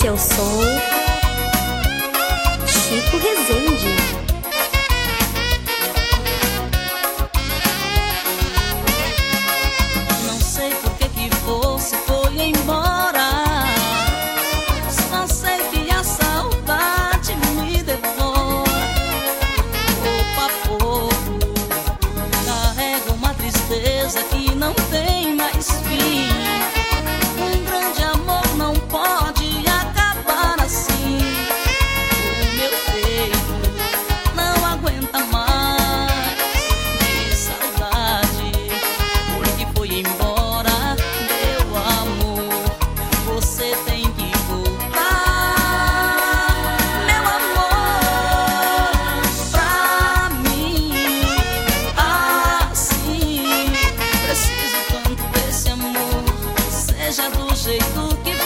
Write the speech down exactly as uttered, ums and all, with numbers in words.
eu sou Chico Rezende. Não sei por que que você foi embora, só sei que a saudade me devora. Pouco a pouco carrego uma tristeza que não tem mais fim. Um grande amor não pode acabar assim. O meu peito não aguenta mais de saudade, porque foi embora, meu amor. Você tem que voltar, meu amor, pra mim. Assim, preciso tanto desse amor, seja do jeito que